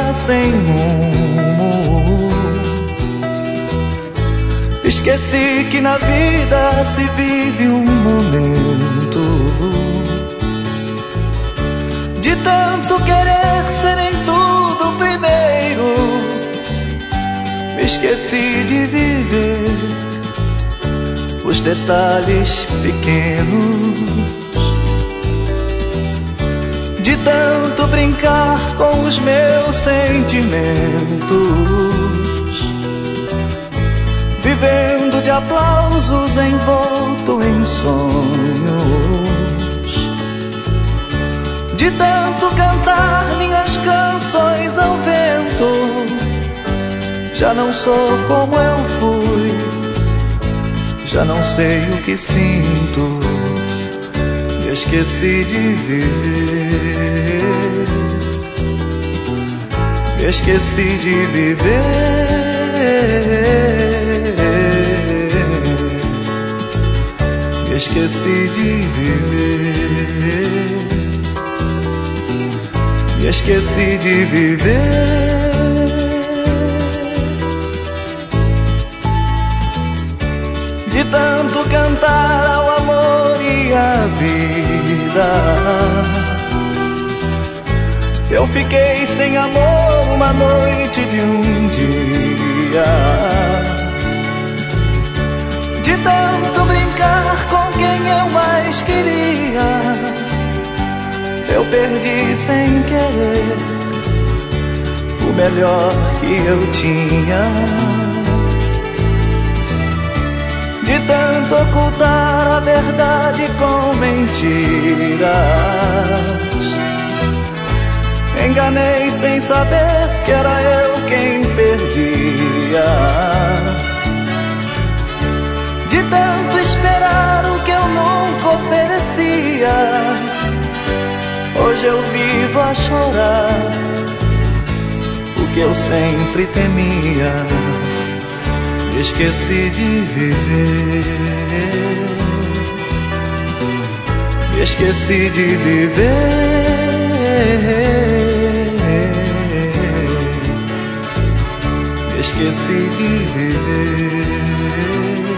sem rumo. Esqueci que na vida se vive um momento de tanto querer ser em tudo primeiro. Me esqueci de viver os detalhes pequenos, de tanto brincar com os meus sentimentos, vivendo de aplausos envolto em sonhos, de tanto cantar minhas canções ao vento. Já não sou como eu fui, já não sei o que sinto, me esqueci de viver, me esqueci de viver, me esqueci de viver, me esqueci de viver. De tanto cantar ao amor e à vida, eu fiquei sem amor uma noite de um dia. De tanto brincar com quem eu mais queria, eu perdi sem querer o melhor que eu tinha. De tanto ocultar a verdade com mentiras, enganei sem saber que era eu quem perdia. De tanto esperar o que eu nunca oferecia, hoje eu vivo a chorar o que eu sempre temia. Me esqueci de viver, me esqueci de viver, me esqueci de viver,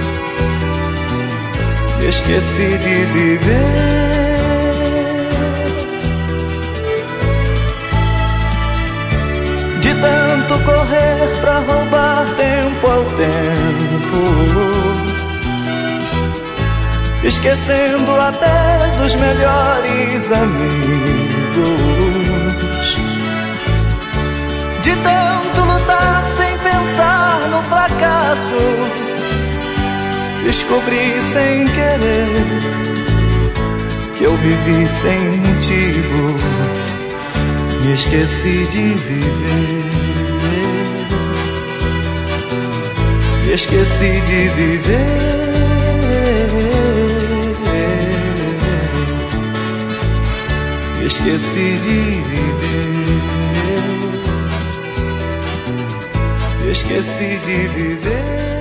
me esqueci de viver. De tanto correr pra roubar tempo ao tempo, esquecendo até dos melhores amigos. De tanto lutar sem pensar no fracasso, descobri sem querer que eu vivi sem motivo. Me esqueci de viver, me esqueci de viver, me esqueci de viver, me esqueci de viver.